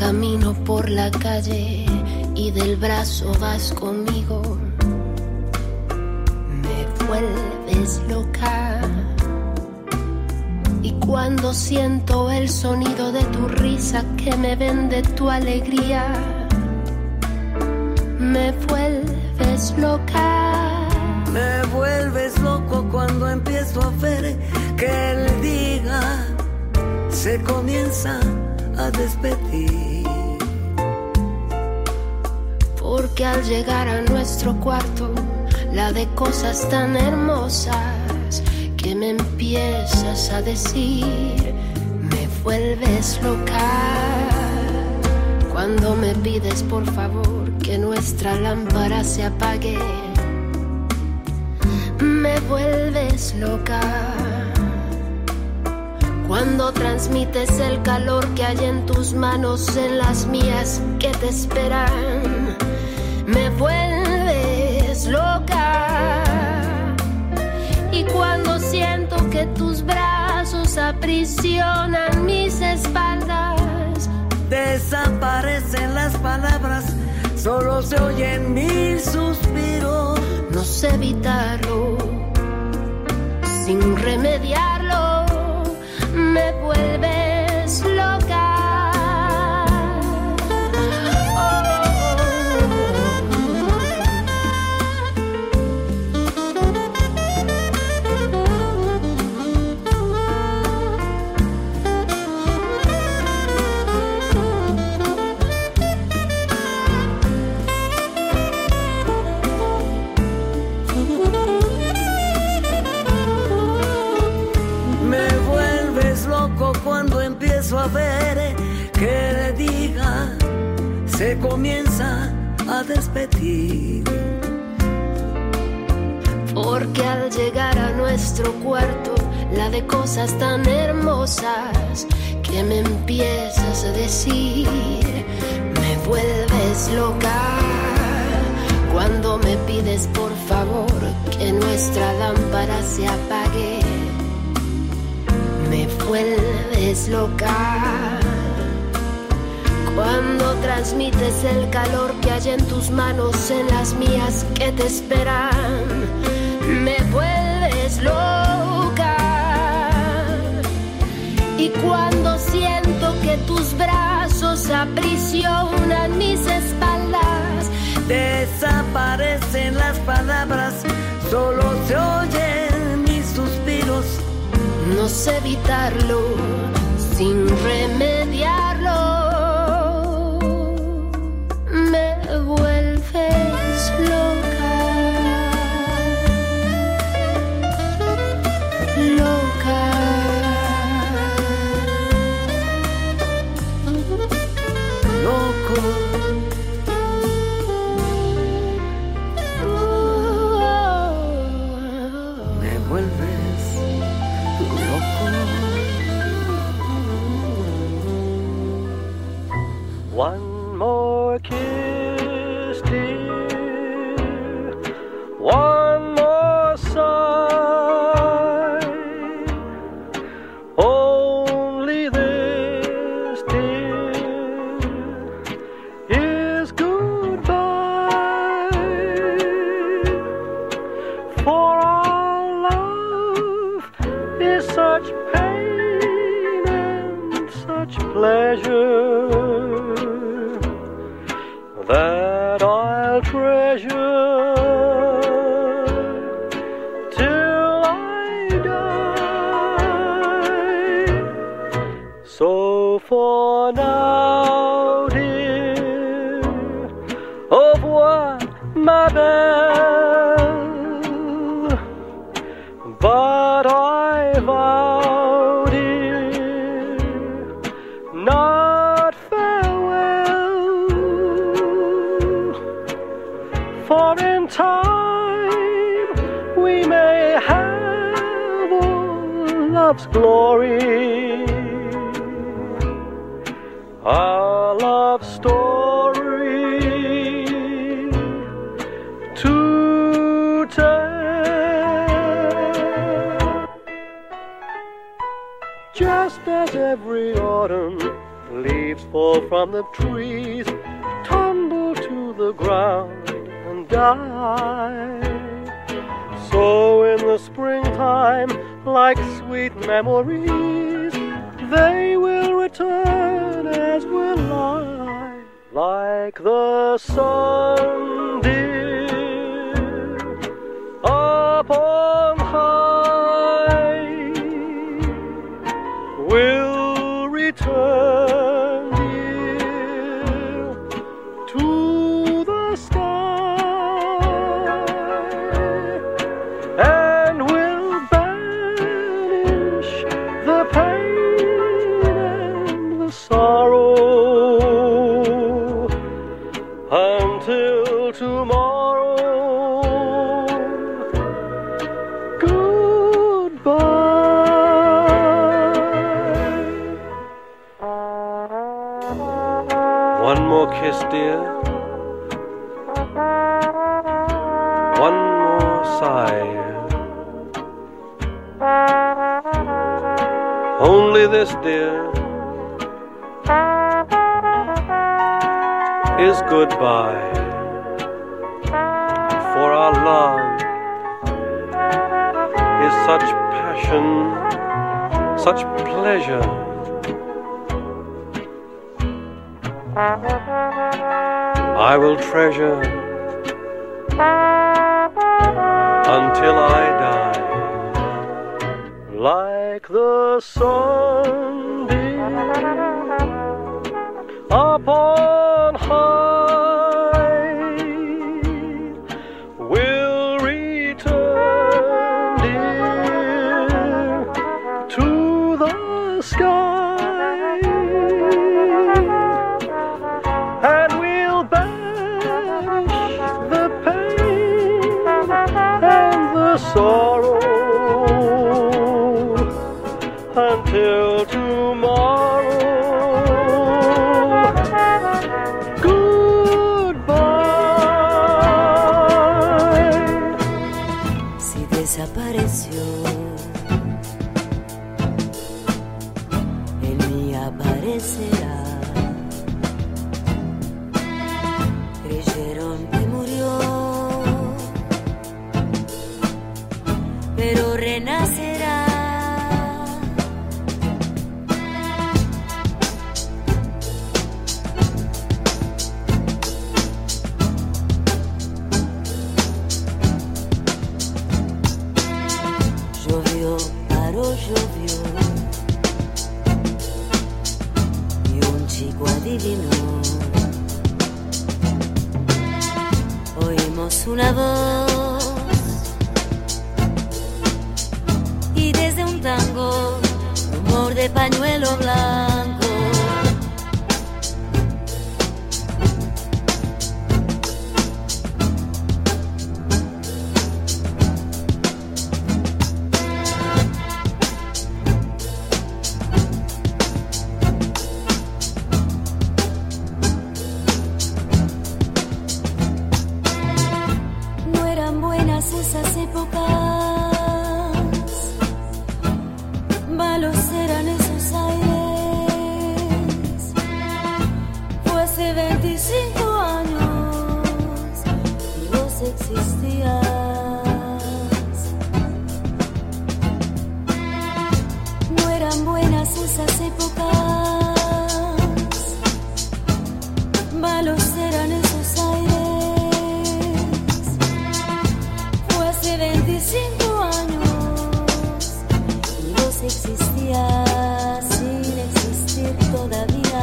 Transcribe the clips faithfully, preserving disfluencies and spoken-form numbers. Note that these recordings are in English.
Camino por la calle y del brazo vas conmigo. Me vuelves loca. Y cuando siento el sonido de tu risa que me vende tu alegría, me vuelves loca. Me vuelves loco cuando empiezo a ver que el día se comienza a despedir. Porque al llegar a nuestro cuarto, la de cosas tan hermosas que me empiezas a decir, me vuelves loca. Cuando me pides por favor que nuestra lámpara se apague, me vuelves loca. Cuando transmites el calor que hay en tus manos en las mías que te esperan, me vuelves loca. Y cuando siento que tus brazos aprisionan mis espaldas, desaparecen las palabras, solo se oyen mil suspiros. No sé evitarlo, sin remediarlo, me vuelves loca. Cuando empiezo a ver que el día se comienza a despedir. Porque al llegar a nuestro cuarto, la de cosas tan hermosas que me empiezas a decir, me vuelves loca. Cuando me pides por favor que nuestra lámpara se apague, me vuelves loca. Cuando transmites el calor que hay en tus manos en las mías que te esperan, me vuelves loca. Y cuando siento que tus brazos aprisionan mis espaldas, desaparecen las palabras, solo se oyen mis suspiros. No sé evitarlo, sin remediarlo, me vuelves loca, loca, loco. Me vuelves loco. One more kiss, dear. One more sigh. Only this, dear, is goodbye. For our love is such pain and such pleasure that I'll treasure till I die. So for now, dear, au revoir, ma belle. But I vow, dear, not farewell. For in time we may have all love's glory, our love story to tell. Just as every autumn Leaves fall from the trees, tumble to the ground and die. So in the springtime, like sweet memories, they will return as will I, like the sun, dear, upon high, will return, dear, to the sky, and will banish the pain and the sorrow until tomorrow. One more kiss, dear. One more sigh. Only this, dear, is goodbye. For our love is such passion, such pleasure. I will treasure until I die, like the sunbeam upon high, will return, dear, to the sky. And we'll banish the pain and the sorrow until tomorrow. Goodbye. Si desapareció, en mí aparecerá. Creyeron que murió, pero renacerá. Llovió, paró, llovió, y un chico adivinó. Oímos una voz y desde un tango, rumor de pañuelo blanco. Esas épocas, malos eran esos aires. Fue hace veinticinco años y vos existías. No eran buenas esas épocas, malos eran esos aires. Hace veinticinco años y vos existías sin existir todavía.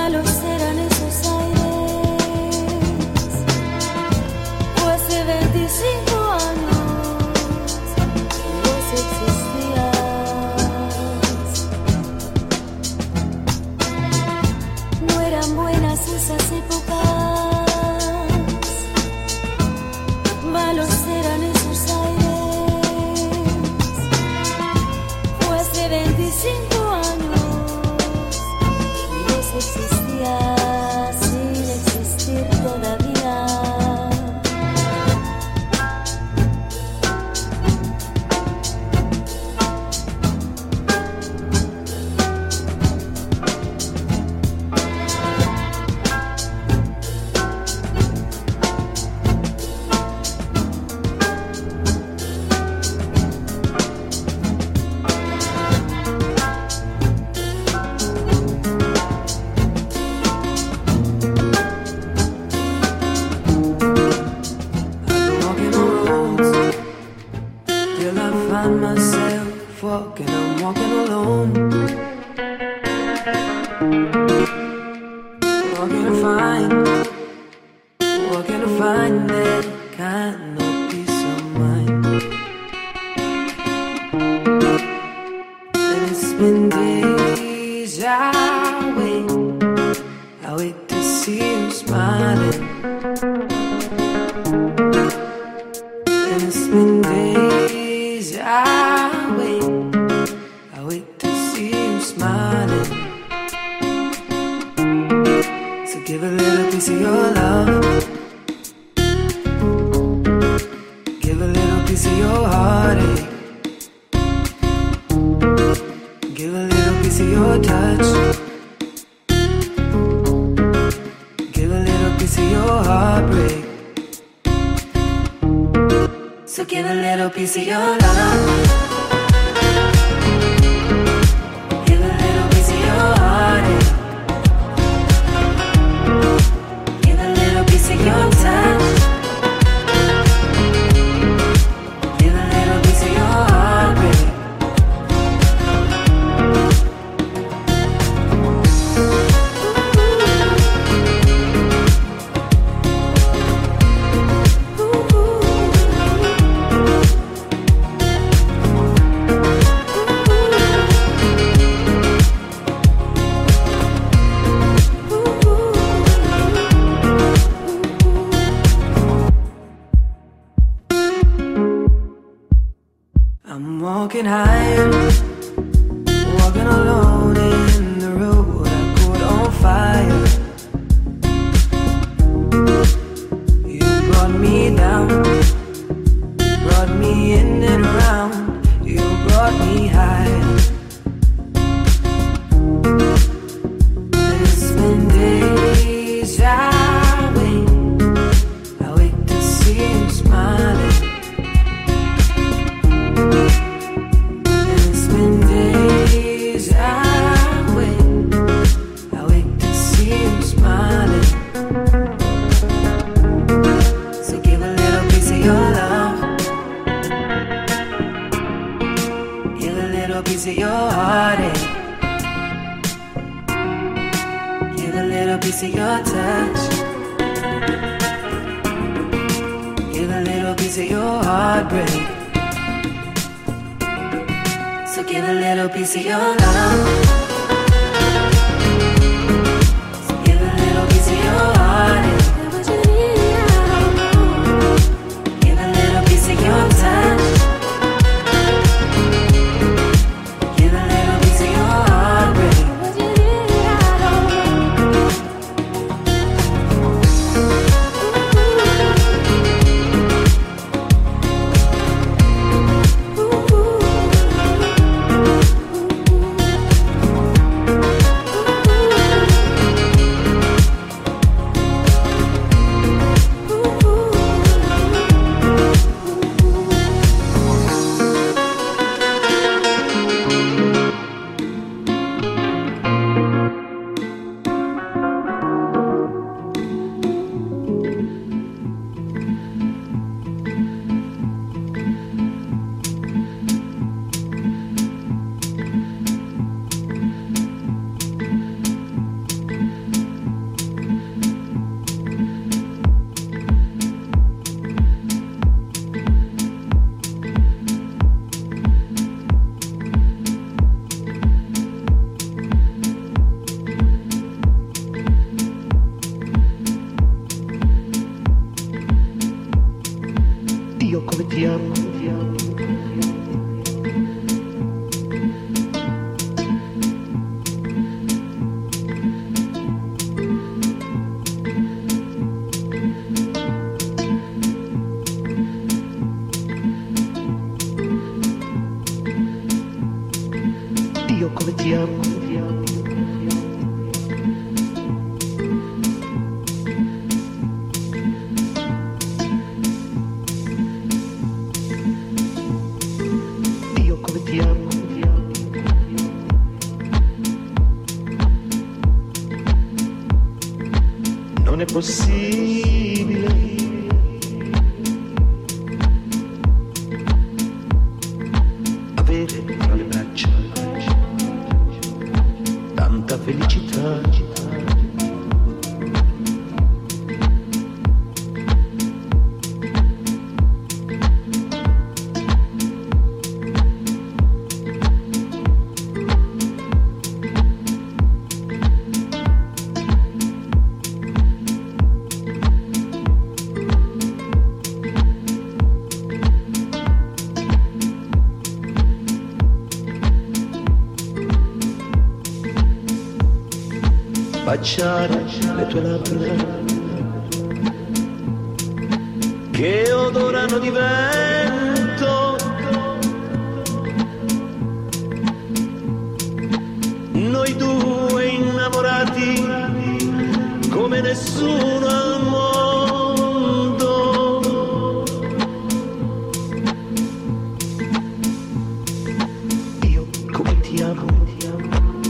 malos eran esos aires, o hace veinticinco años vos existías. No eran buenas esas épocas, malos eran esos aires, o hace veinticinco años vos existías sin existir todavía. Walking, I'm walking alone. Walking to find, walking to find that kind of peace of mind. And it's been days I wait, I wait to see you smiling. And it's been days I wait, I wait to see you smiling. So give a little piece of your love, give a little piece of your heartache, give a little piece of your touch, give a little piece of your heartbreak. So give a little piece of your love, give a little piece of your heartache, give a little piece of your touch, give a little piece of your heartbreak. I'm walking high, walking alone in the road I caught on fire. You brought me down, brought me in and around, you brought me high. And it's been days I wait, I wait to see you smiling. Piece of your heartache, give a little piece of your touch, give a little piece of your heartbreak. So give a little piece of your love, so give a little piece of your heartache, give a little piece of your touch. come ti amo, ti amo. Io come ti amo, ti amo. Io come ti amo, ti amo. Non è possibile avere tra le braccia tanta felicità. Baciare le tue labbra che odorano di vento, noi due innamorati come nessuno al mondo. Io come ti amo, ti amo.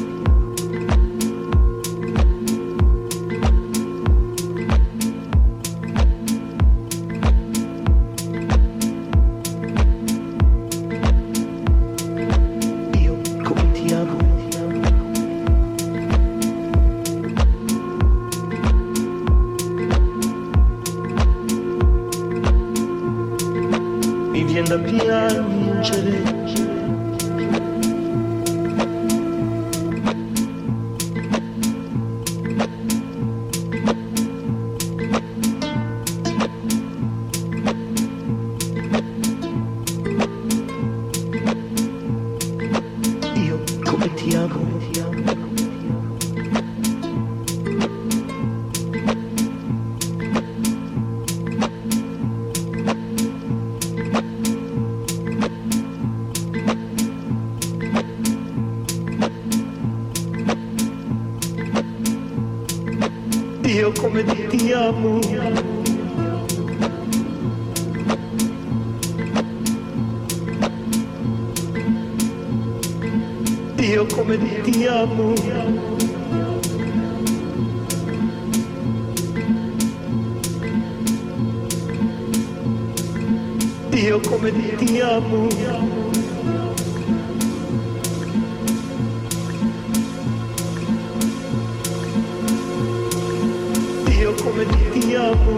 Mi viene da piangere, io come ti amo, ti amo. Io come ti amo, io come ti amo, io come ti amo. Io come ti amo.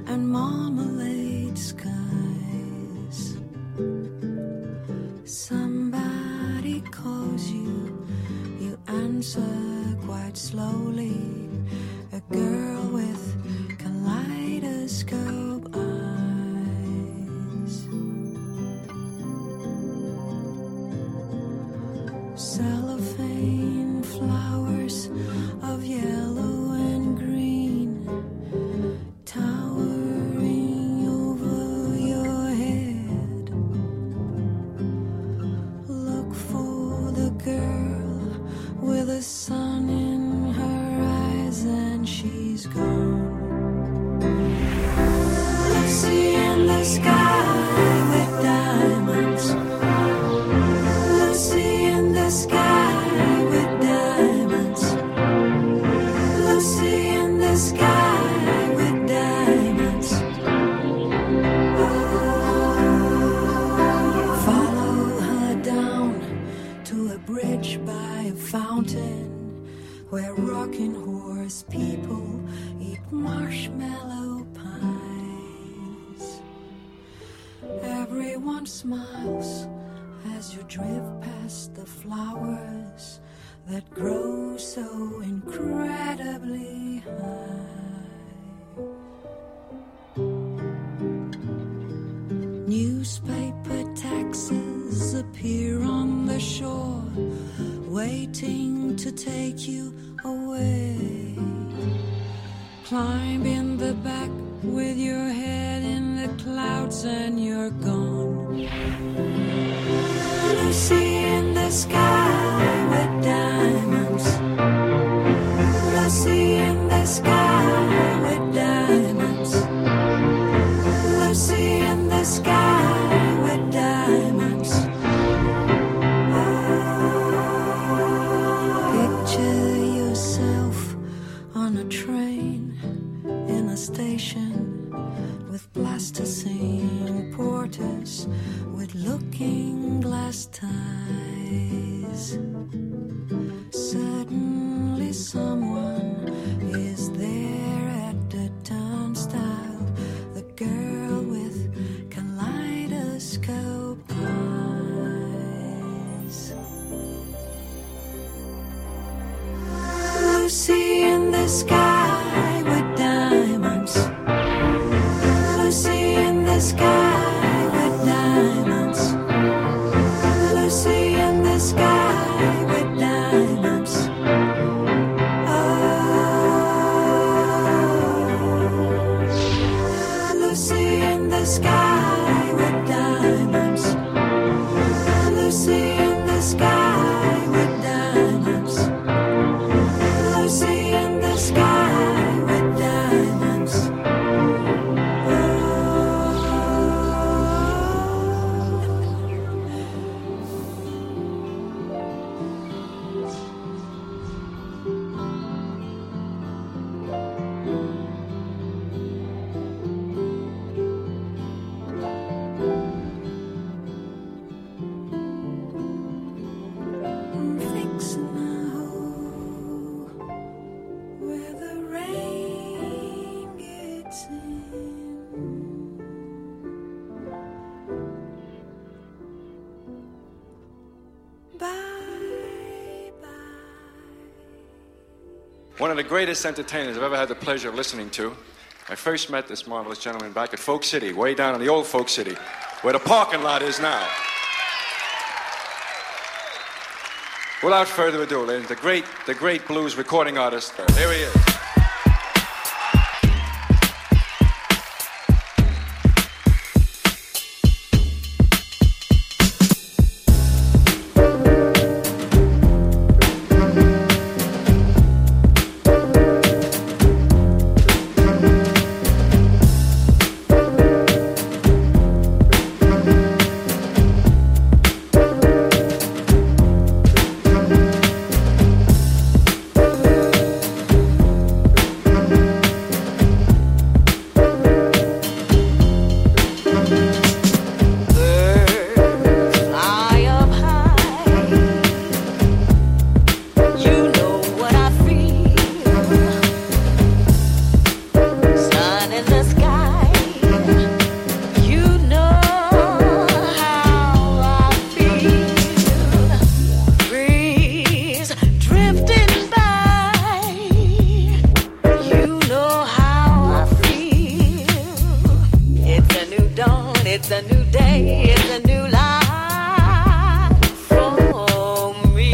and marmalade skies. Somebody calls you, you answer quite slowly. A girl with kaleidoscope eyes. Cellophane flowers of yellow and green towering over your head. Look for the girl with the sun in her eyes and she's gone. Lucy in the sky with diamonds. Lucy in the sky with diamonds. Lucy in the sky with diamonds. Follow her down to a bridge by a fountain where rocking horse people eat marshmallow pies. Everyone smiles as you drift past the flowers that grow so incredibly high. Newspaper taxis appear on the shore, waiting to take you away. Climb in the back with your head in the clouds and you're gone. Lucy in the sky with diamonds. Lucy in the sky with diamonds. Lucy in the sky with diamonds. Picture yourself on a train in a station with plasticine porters with looking glass ties. Suddenly someone is there at the turnstile, the girl with kaleidoscope eyes. Lucy in the sky with diamonds. Lucy in the sky with diamonds. Lucy in the sky with diamonds. Oh, Lucy in the sky with diamonds. Lucy in the sky with diamonds. Lucy in the sky with diamonds. Fixing a hole where the rain gets in. Bye bye. One of the greatest entertainers I've ever had the pleasure of listening to. I first met this marvelous gentleman back at Folk City, way down in the old Folk City, where the parking lot is now. Without further ado, ladies, the great, the great blues recording artist. There he is. It's a new day, it's a new life for me.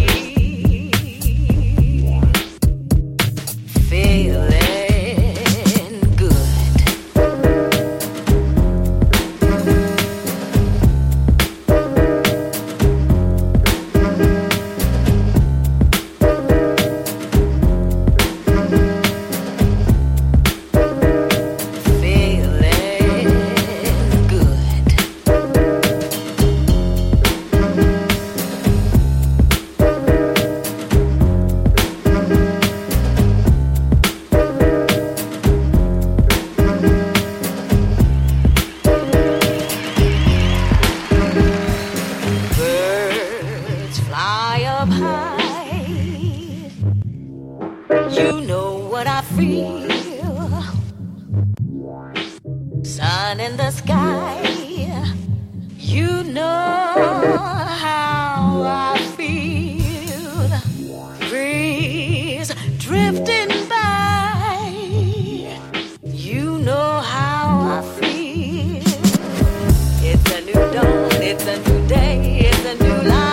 Feeling good. Sun in the sky, you know how I feel. Breeze drifting by, you know how I feel. It's a new dawn, it's a new day, it's a new life.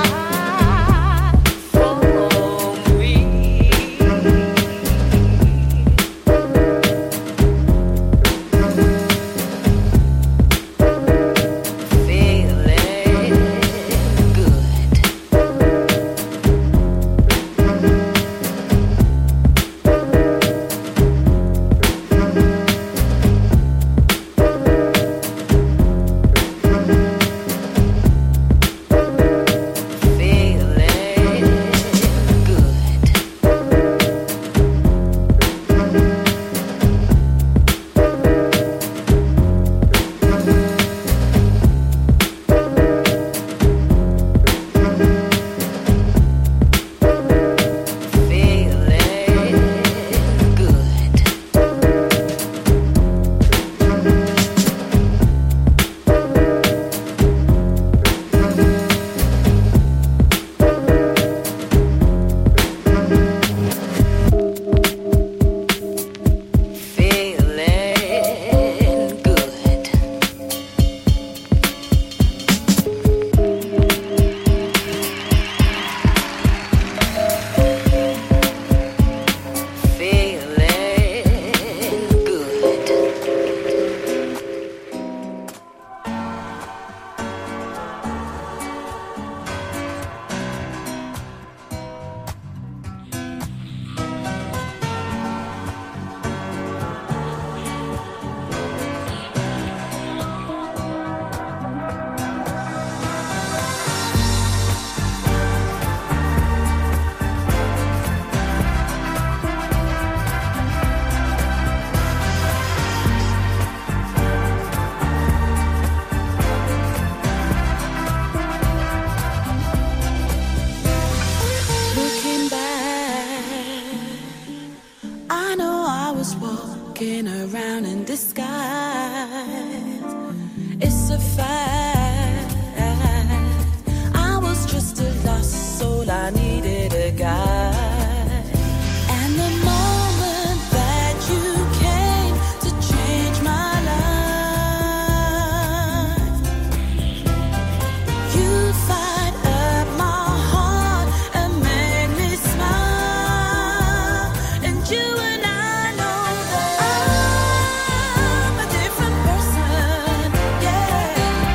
I'm a different person, yeah.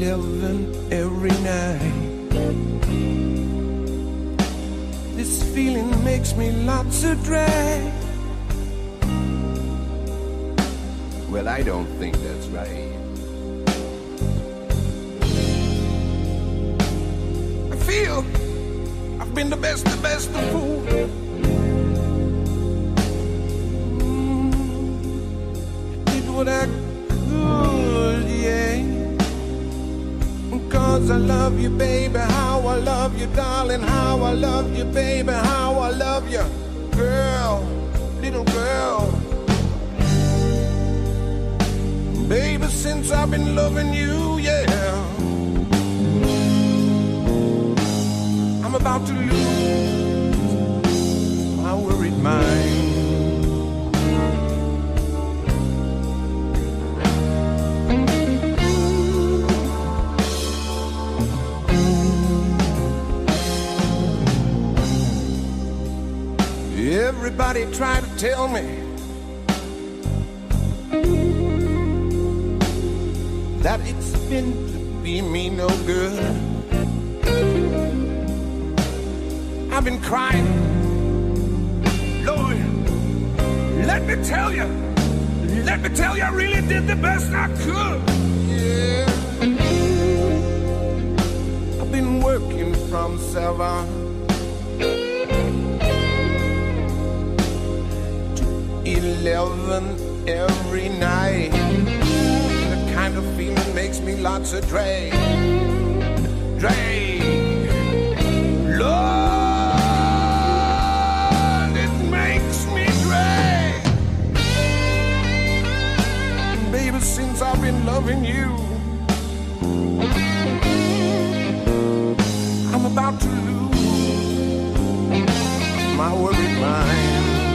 eleven every night. This feeling makes me lots of drag. Well, I don't think that's right. I feel I've been the best, the best of fools. Mm, did what I could, yeah. Cause I love you, baby, how I love you, darling, how I love you, baby, how I love you, girl, little girl. Baby, since I've been loving you, yeah, I'm about to lose my worried mind. Everybody try to tell me that it's been to be me no good. I've been crying, Lord, let me tell you, let me tell you I really did the best I could. Yeah, I've been working from seven eleven every night. The kind of feeling makes me lots of drag. Drag. Lord, it makes me drag. Baby, since I've been loving you, I'm about to lose my worried mind.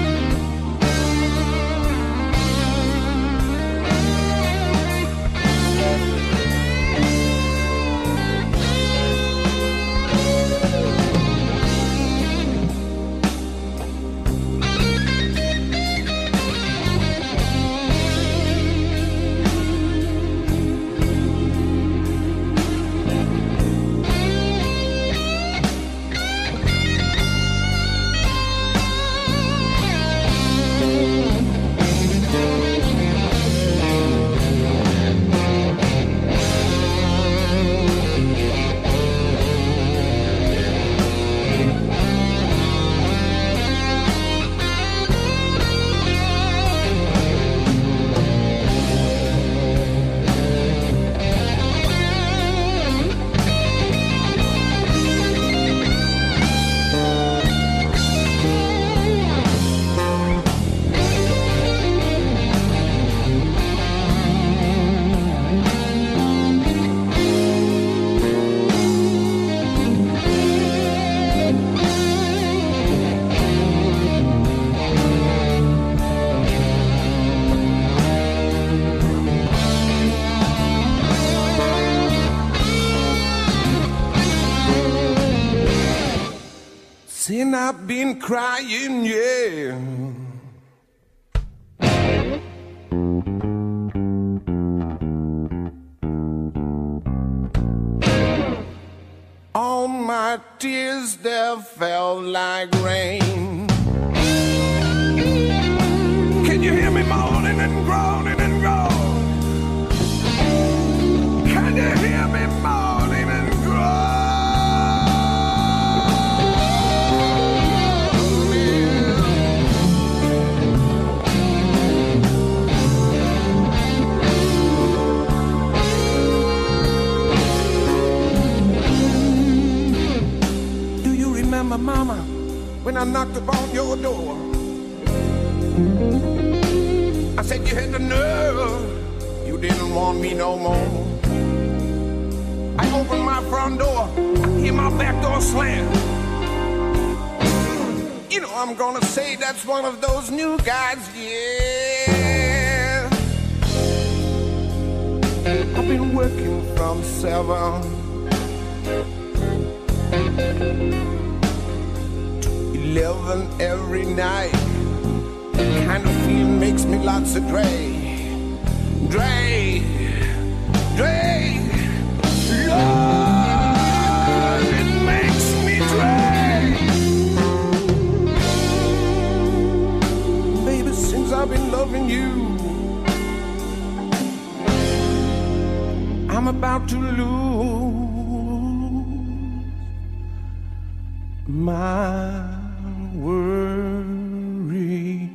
And I've been crying, yeah. All my tears there fell like rain. Can you hear me moaning and groaning and groaning? Can you hear me moaning and groaning? Mama, when I knocked upon your door, I said you had the nerve, you didn't want me no more. I opened my front door, I hear my back door slam. You know I'm gonna say that's one of those new guys, yeah. I've been working from seven eleven every night. Kind of feeling makes me lots of drag. Drag. Drag. loving you. I'm about to lose my worry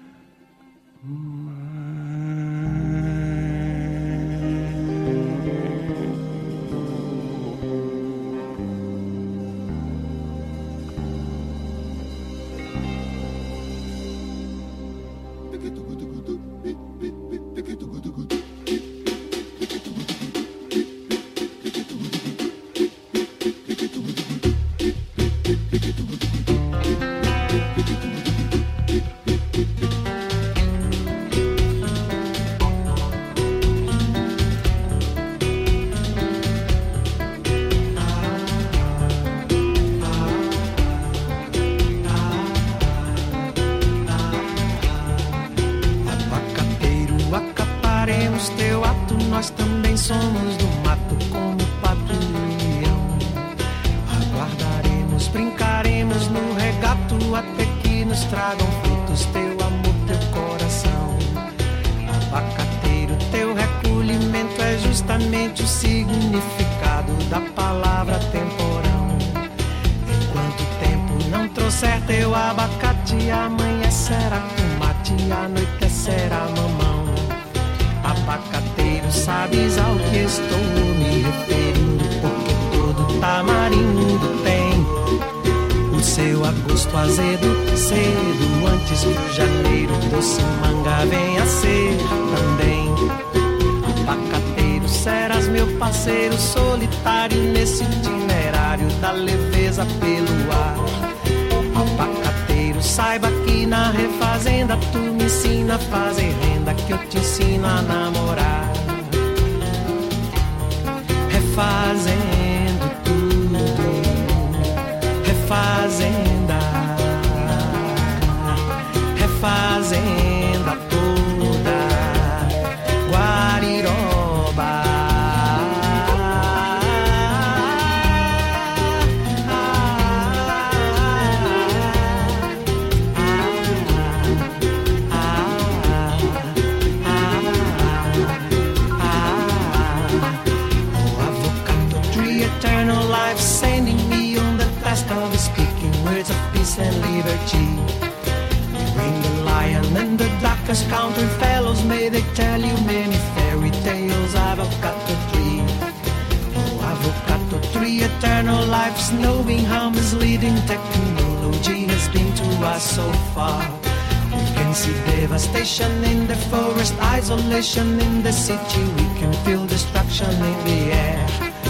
in the city, we can feel destruction in the air.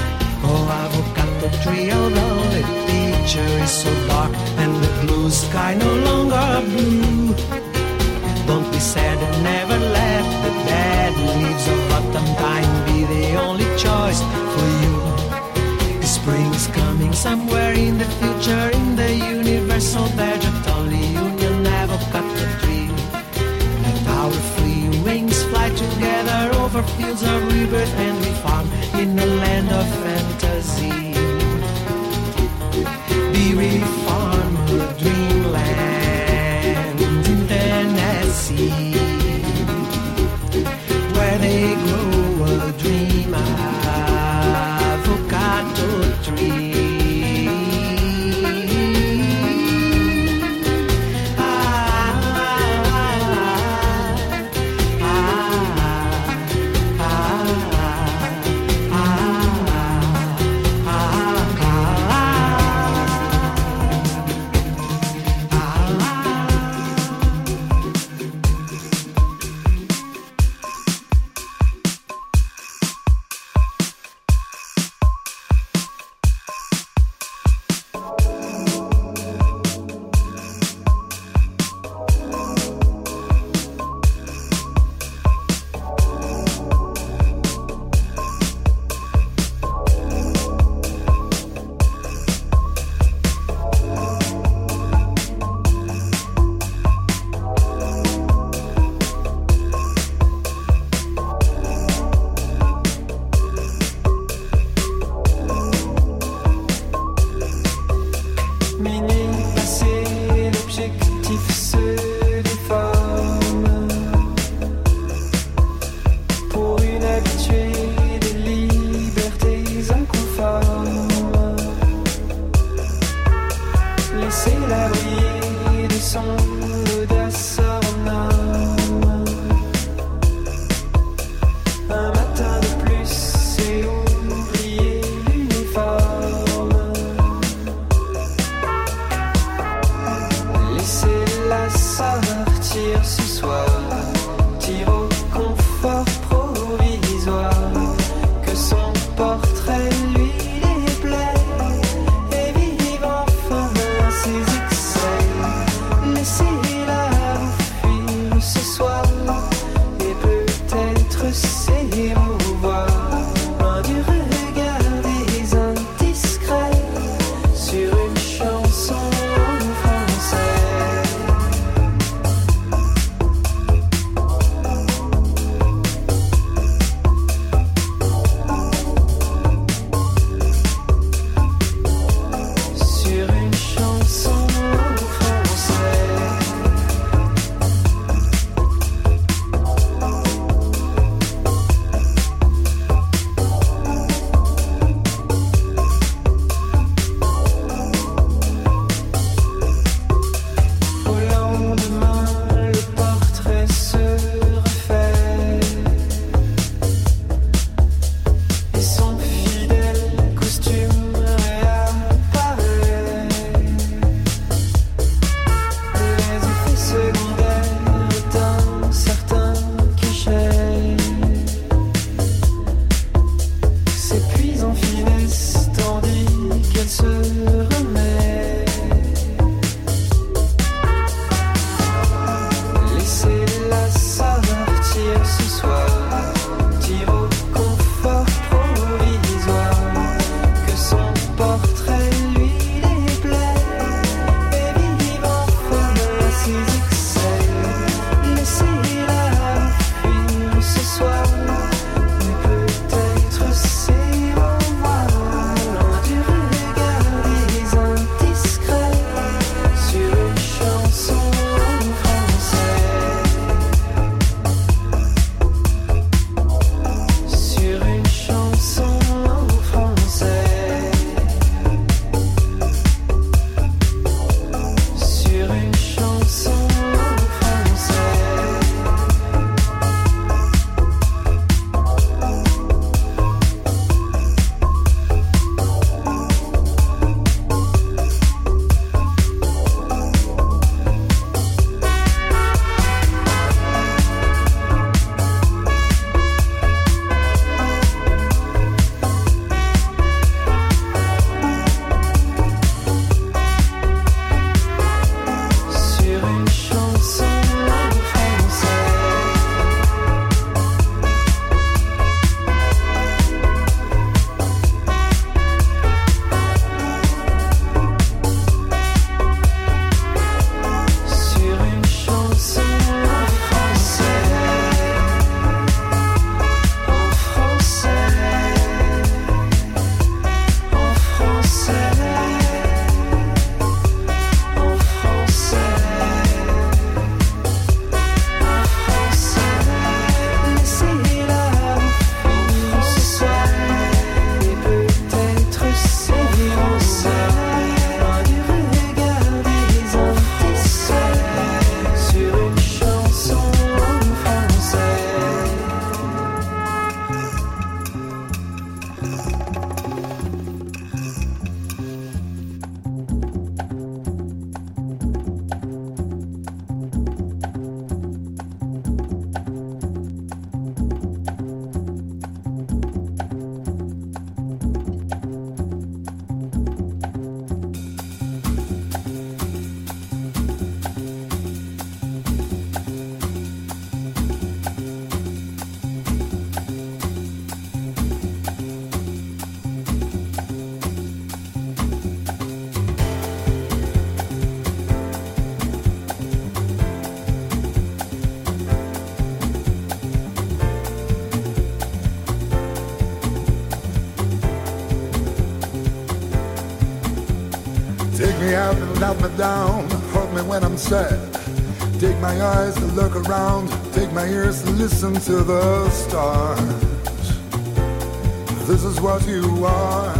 Oh, avocado tree, although the picture is so dark and the blue sky no longer blue, don't be sad and never let the dead leaves of autumn time be the only choice for you. Spring is coming somewhere in the future, in the universal vegetal union avocado tree. Let our free wings fly together over fields of rebirth and we farm in a land of fantasy. Be reform a dreamland in Tennessee, where they grow a dream avocado tree. up and let me down, hold me when I'm sad. Take my eyes to look around, take my ears to listen to the stars. This is what you are.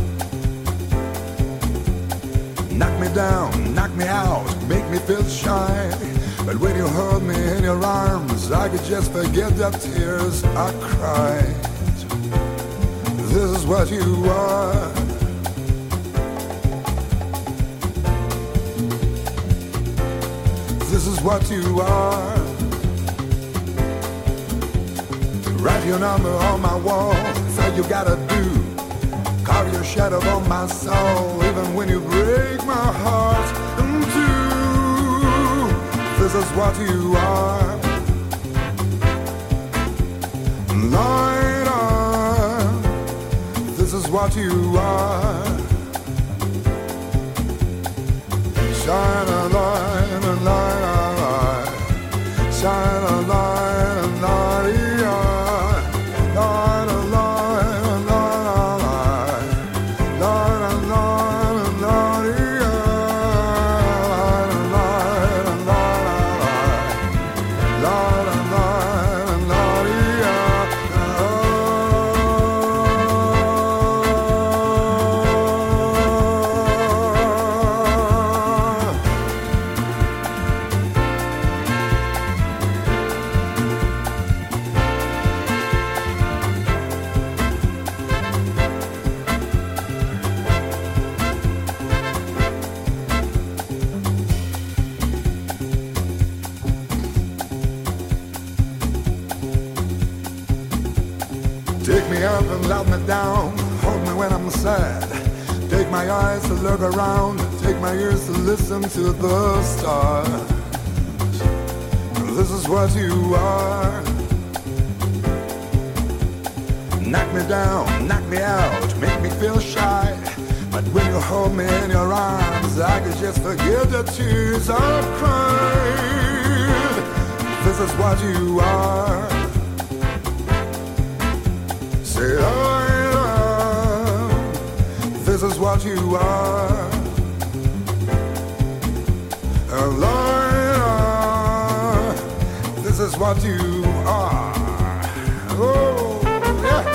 Knock me down, knock me out, make me feel shy. But when you hold me in your arms, I could just forget the tears I cried. This is what you are. This is what you are. Write your number on my wall, that's all you gotta do. Carve your shadow on my soul, even when you break my heart in two. This is what you are. Light up. This is what you are. Shine a light, a light, a light. Shine a light, a light, light, a light, a light, light, a light, a light, light, a light, light, a light, a Take me up and let me down, hold me when I'm sad. Take my eyes to look around, take my ears to listen to the stars. This is what you are. Knock me down, knock me out, make me feel shy. But when you hold me in your arms, I can just forget the tears I've cried. This is what you are. Say I love. This is what you are. Lord, this is what you are. Oh, yeah.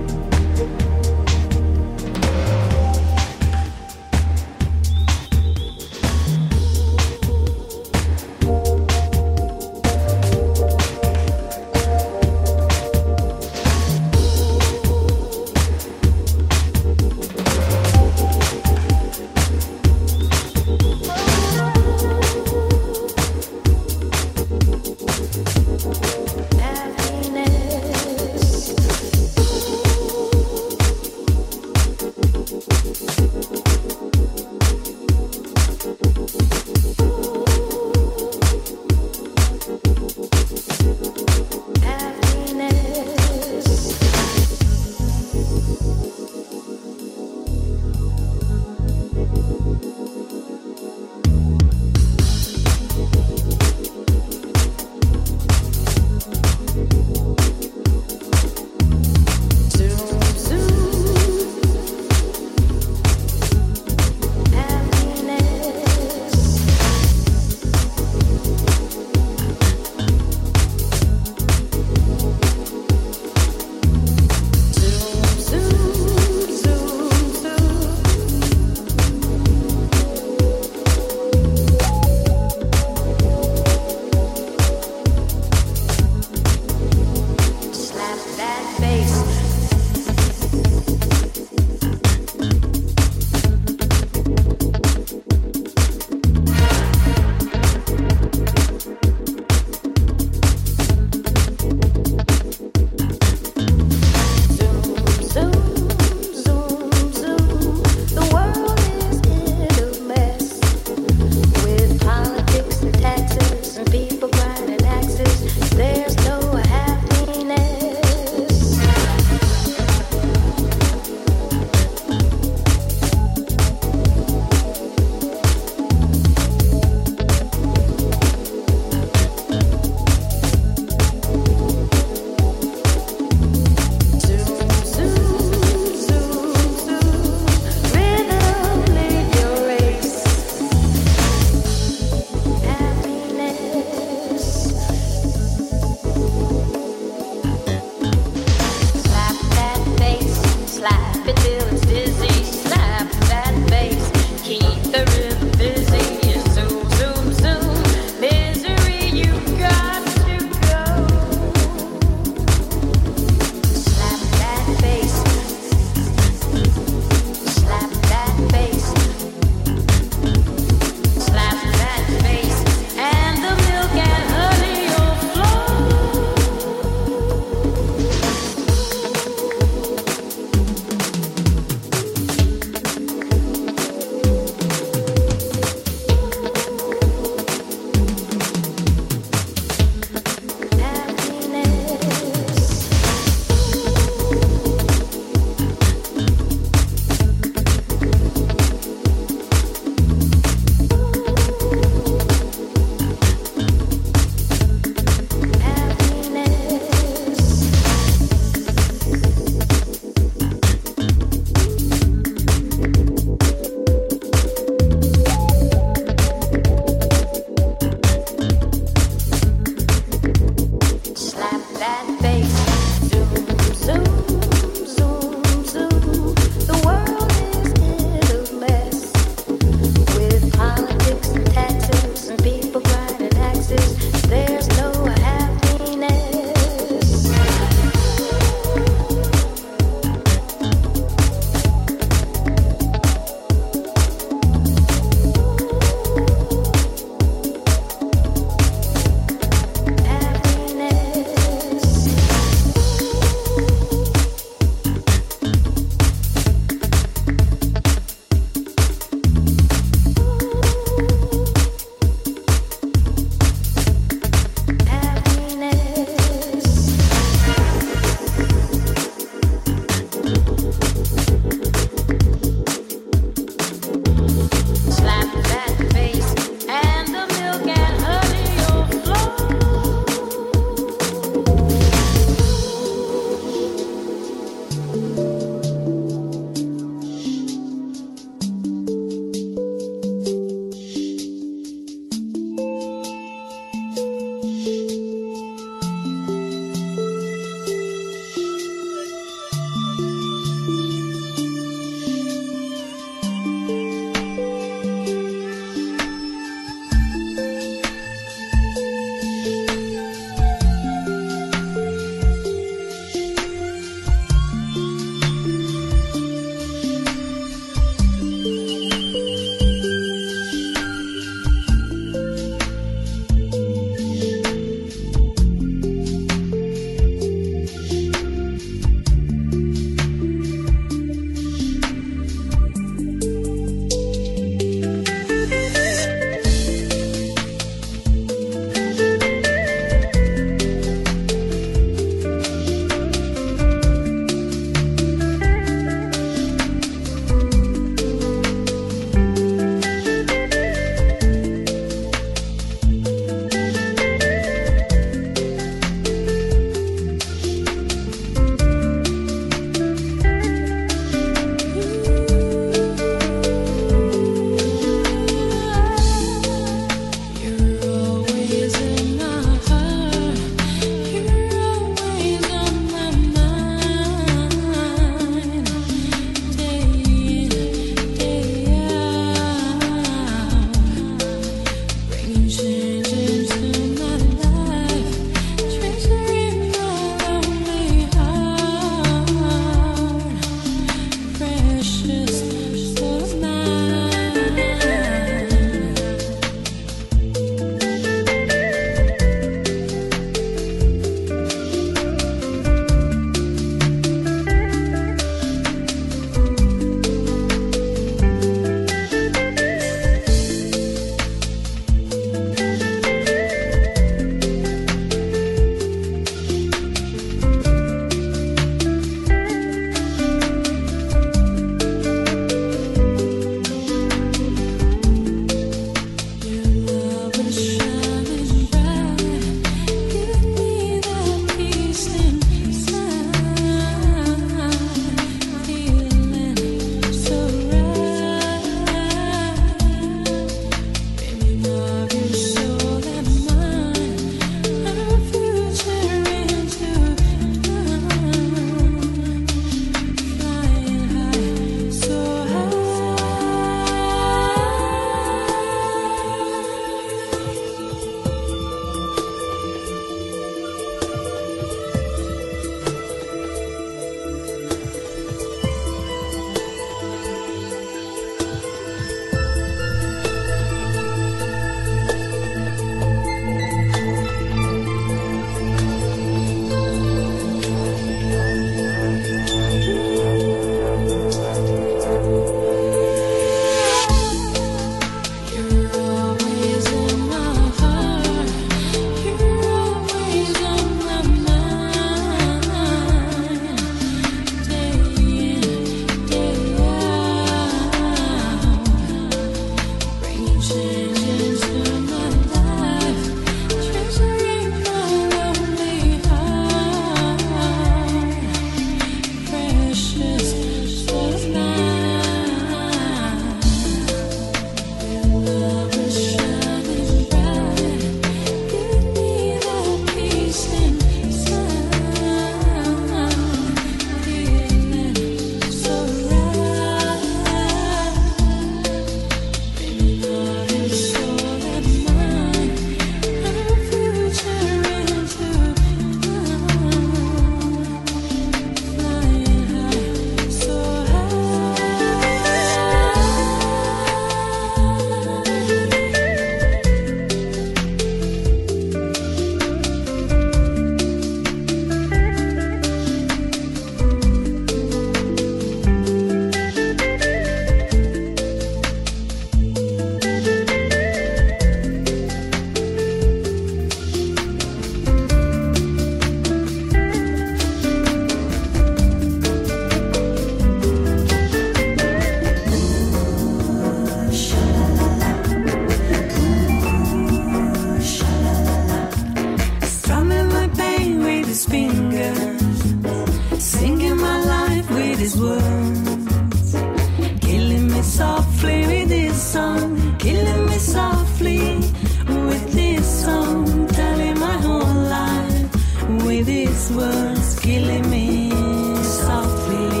with his words, killing me softly with his song, killing me softly with his song, telling my whole life with his words, killing me softly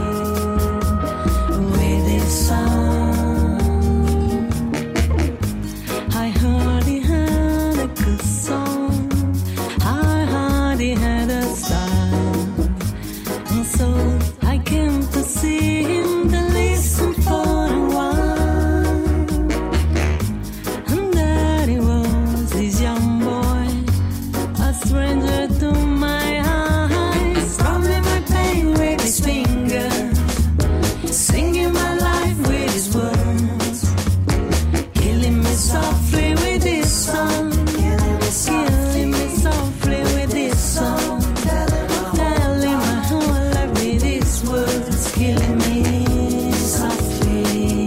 with his song. I heard he had a good song, I heard he had a style, and so I came to see him, to listen for a while. And there he was, this young boy, a stranger to my eyes, strumming my pain with his fingers, singing my life with his words, killing me softly with his song, killing me softly with his song, telling my whole life with his words, killing me softly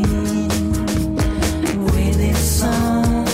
with his song.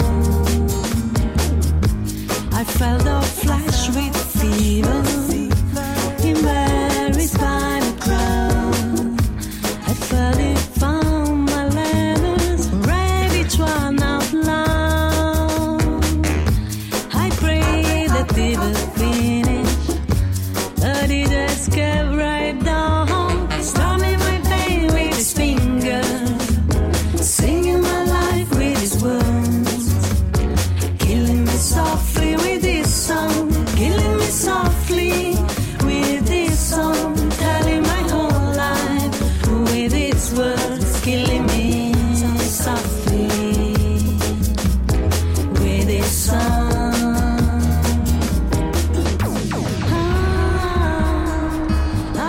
I felt a flash with fever, embarrassed by the crowd. I felt it found my letters, read each one out loud. I prayed that it would finish, but it just kept right down, strumming my pain with his fingers, singing my life with his words, killing me softly with his song, killing me softly with his song, telling my whole life with his words, killing me softly with his song. Ah,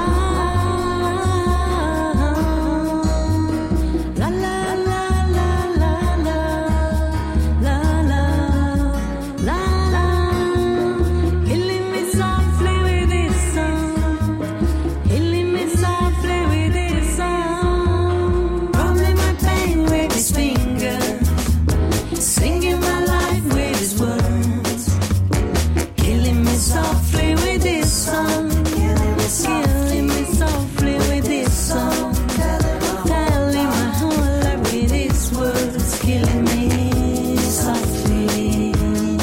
ah, la la la la la la la la la la, killing me softly with his song, killing me softly with his song, rubbing my pain with his fingers, singing my life with his words, killing me softly with his song, killing me softly with his song, telling my whole life with his words, killing me softly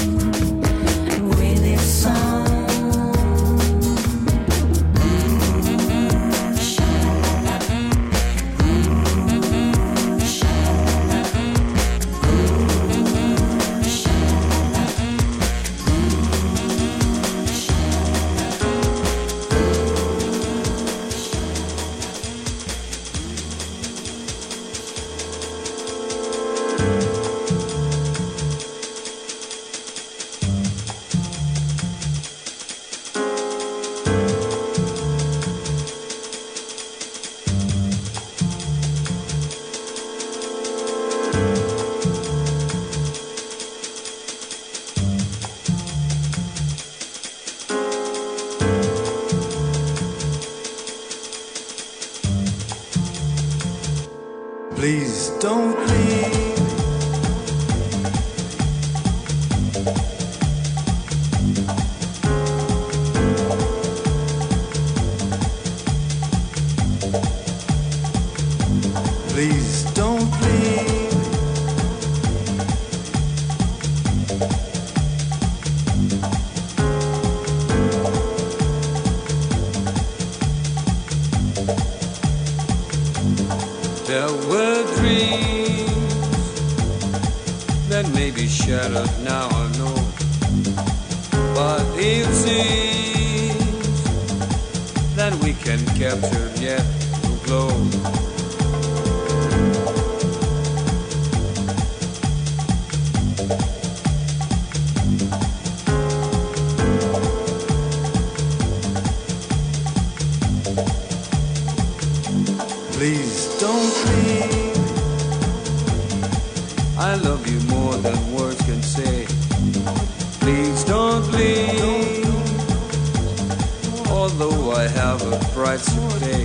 with his song. Please don't leave. Please don't leave. There were dreams that may be shattered now, I know, but it seems that we can capture yet to glow. Please don't leave. I love you more than words can say. Please don't leave. Although I have a price to pay.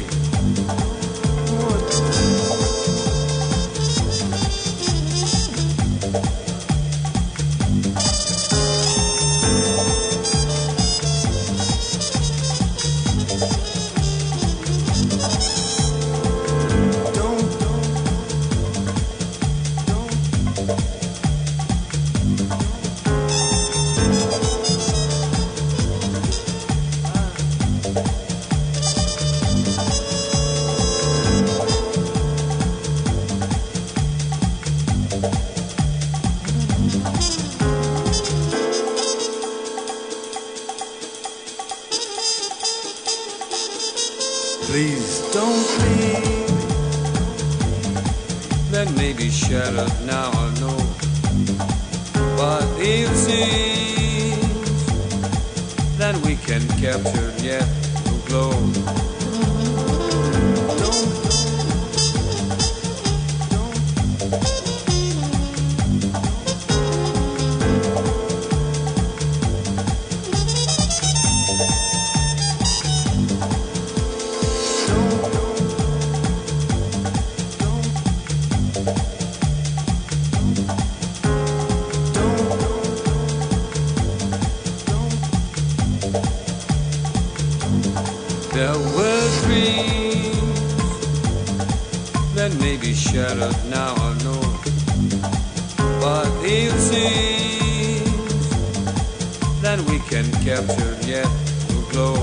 Please don't leave. That may be shattered now, I know, but it seems that we can capture yet to glow. There were dreams that may be shattered now, I know, but it seems that we can capture yet to glow.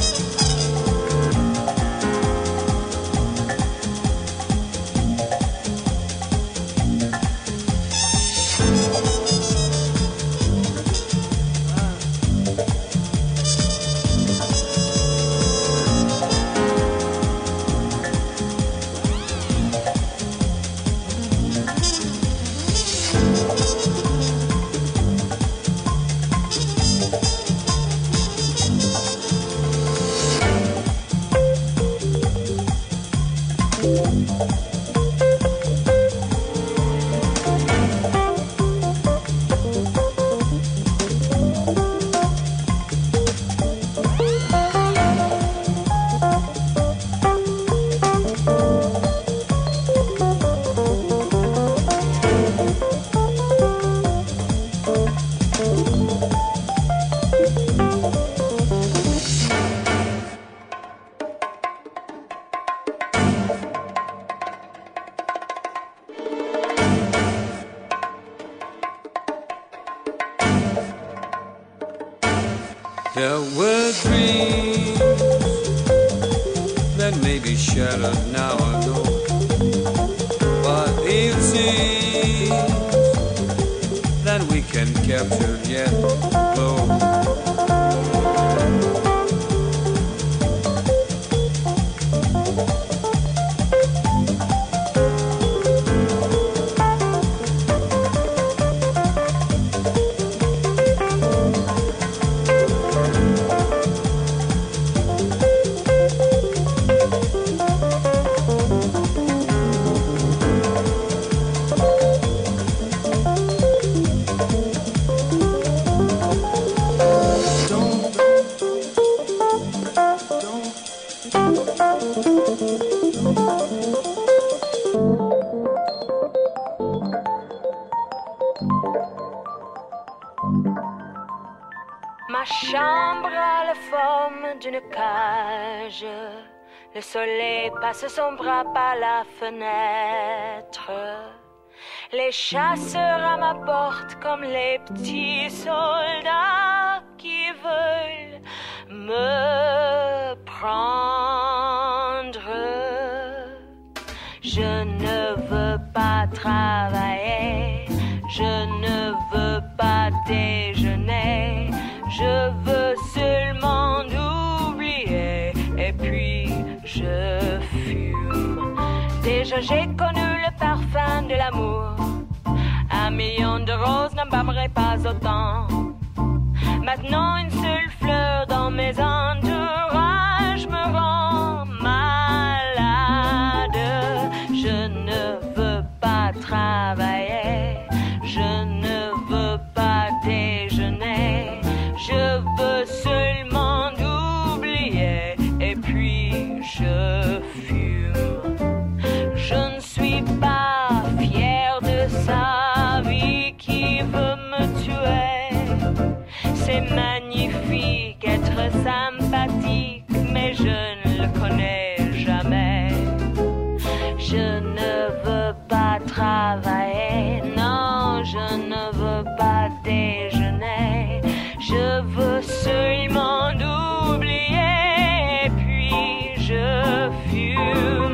There were dreams that may be shattered now, I know, but it seems that we can capture yet glow. Ma chambre a la forme d'une cage. Le soleil passe son bras par la fenêtre. Les chasseurs à ma porte comme les petits soldats qui veulent me prendre. Je ne veux pas travailler, je ne veux pas déjeuner, je veux seulement oublier et puis je fume. Déjà j'ai connu le parfum de l'amour, un million de roses n'embaumerait pas autant. Maintenant une seule fleur dans mes entourages me rend malade. Je ne veux pas travailler, je ne veux pas déjeuner, je veux seulement oublier et puis je fume. Je ne suis pas fière de sa vie qui veut me tuer. C'est magnifique être sympathique, mais je ne le connais jamais. Je ne veux pas travailler, non, je ne veux pas déjeuner. Je veux seulement oublier et puis je fume.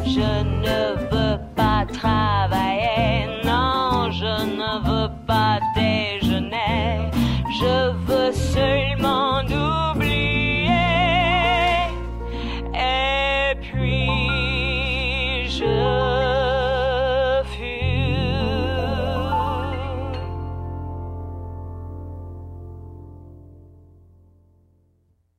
Je ne veux